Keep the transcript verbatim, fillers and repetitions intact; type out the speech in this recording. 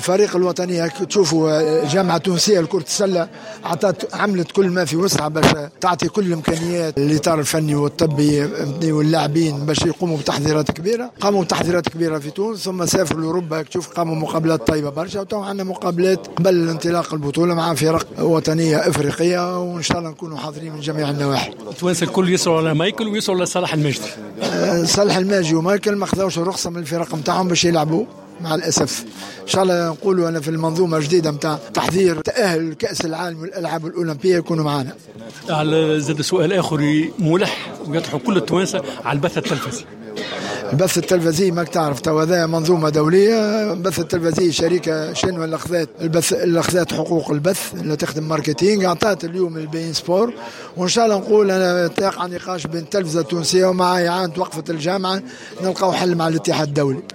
الفريق الوطني تشوفوا جامعة تونسية لكرة السلة عطت عملت كل ما في وسعها باش تعطي كل الإمكانيات للإطار الفني والطبي واللاعبين باش يقوموا بتحضيرات كبيرة. قاموا بتحضيرات كبيرة في تونس ثم سافروا لأوروبا، تشوف قاموا مقابلات طيبة برشا، وتو عندنا مقابلات قبل الانطلاق البطولة مع فرق وطنية إفريقية، وإن شاء الله نكونوا حاضرين من جميع النواحي. التوانسة الكل يسروا على مايكل ويسروا لصالح الماجدي. أه صالح الماجي ومايكل ما خذوش الرخصة من الفرق نتاعهم باش يلعبوا مع الأسف. إن شاء الله نقولوا أنا في المنظومة جديدة متاع تحضير تأهل كأس العالم والألعاب الأولمبية يكونوا معنا. على زاد سؤال آخر ملح ويطرحوا كل التوانسة على البث التلفزي. البث التلفزي ما تعرف تو هذا منظومة دولية. البث التلفزي شركة شنو اللي أخذت البث اللي أخذت حقوق البث اللي تخدم ماركتينج أعطت اليوم البين سبور، وإن شاء الله نقول أنا تقع نقاش بين التلفزة التونسية ومع إعانة وقفة الجامعة نلقاو حل مع الاتحاد الدولي.